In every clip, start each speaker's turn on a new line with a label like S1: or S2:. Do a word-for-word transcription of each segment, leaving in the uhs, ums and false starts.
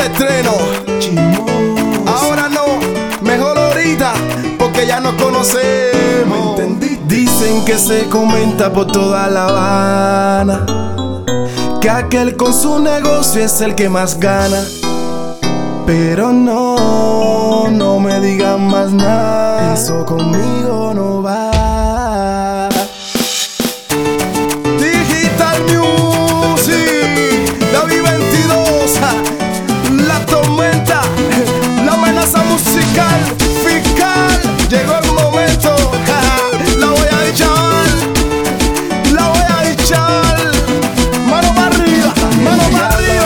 S1: estreno. Ahora no, mejor ahorita, porque ya nos conocemos. ¿Me entendí? Dicen que se comenta por toda La Habana que aquel con su negocio es el que más gana. Pero no, no me digan más nada, eso conmigo no va. Digital Music, David veintidós, La Tormenta, la amenaza musical, fiscal, llegó el momento, la voy a echar, la voy a echar, mano para arriba, mano para arriba.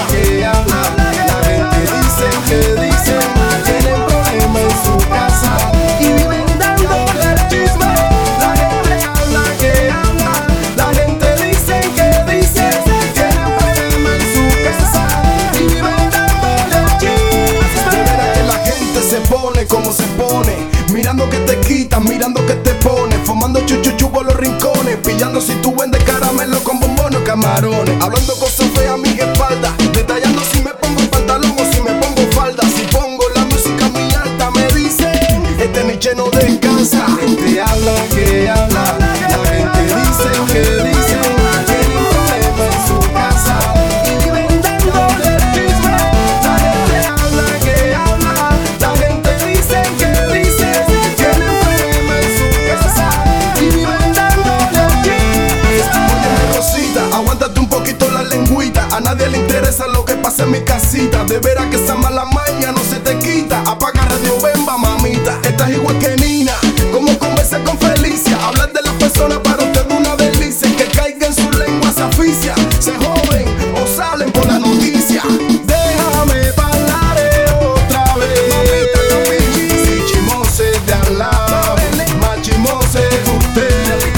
S1: Que dicen tienen problemas en su casa y viven dándole el chisme. La gente habla que habla, la gente dice que dice tienen problemas en su casa y viven dándole el chisme. De veras que la gente se pone como se pone, mirando que te quitan, mirando que te pones, fumando chuchuchu por los rincones, pillando si tú vendes caramelo con bombones o camarones, hablando cosas feas a mi espalda, detallando si me pongo pantalón o si me pongo falda. Si pongo la música muy alta me dicen este Nietzsche no descansa. La gente habla que habla, la gente dice que dice tienen problemas en su casa y viven dándole el chisme. La gente habla que habla, la gente dice que dice tienen problemas en su casa y viven dándole el chisme. Oye Rosita, aguántate un poquito la lengüita, a nadie le interesa lo que pasa en mi casita. De veras que esa mala maña no se te quita. Apaga Radio Bemba, mamita. Estás igual que Nina. Como conversa con Felicia. Hablar de las personas para usted una delicia. Que caiga en su lengua se asfixia. Se joden o salen por la noticia. Déjame hablar otra vez. Si chimose de al lado, más chimose usted.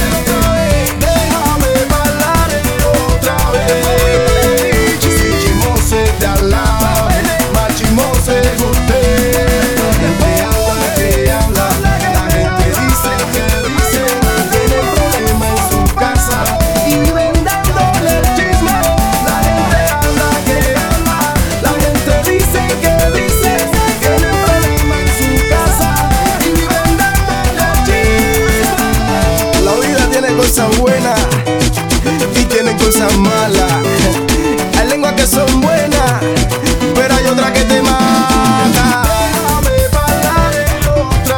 S1: Déjame hablar otra vez. Si chimose de al lado, más chimose usted. La gente habla que habla, la gente dice que dice tienen problemas en su casa y viven dándole el chisme. La gente habla que habla, la gente dice que dice tienen problemas en su casa y viven dándole el chisme. La vida tiene cosas buenas y tiene cosas malas. Hay lenguas que son buenas, pero hay otras que te matan. Déjame hablar otra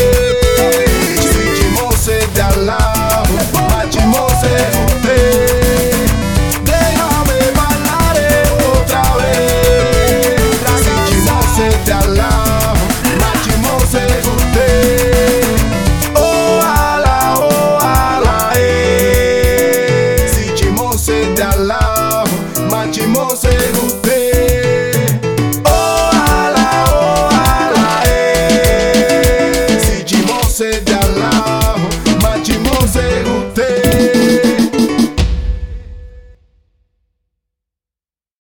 S1: vez. Si chimose de al lado, más chimose usted. Déjame hablar otra vez. Si chimose de al lado, más chimose usted. Ojalá, ojalá, eh. Si chimose de al lado.